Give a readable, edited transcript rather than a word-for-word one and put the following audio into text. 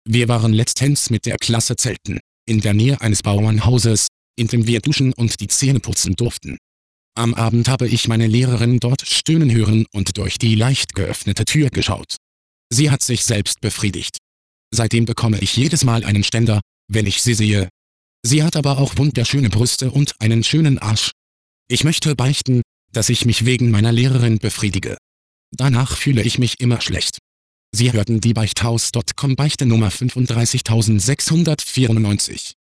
Wir waren letztens mit der Klasse zelten, in der Nähe eines Bauernhauses, in dem wir duschen und die Zähne putzen durften. Am Abend habe ich meine Lehrerin dort stöhnen hören und durch die leicht geöffnete Tür geschaut. Sie hat sich selbst befriedigt. Seitdem bekomme ich jedes Mal einen Ständer, wenn ich sie sehe. Sie hat aber auch wunderschöne Brüste und einen schönen Arsch. Ich möchte beichten, dass ich mich wegen meiner Lehrerin befriedige. Danach fühle ich mich immer schlecht. Sie hörten die Beichthaus.com Beichte Nummer 35694.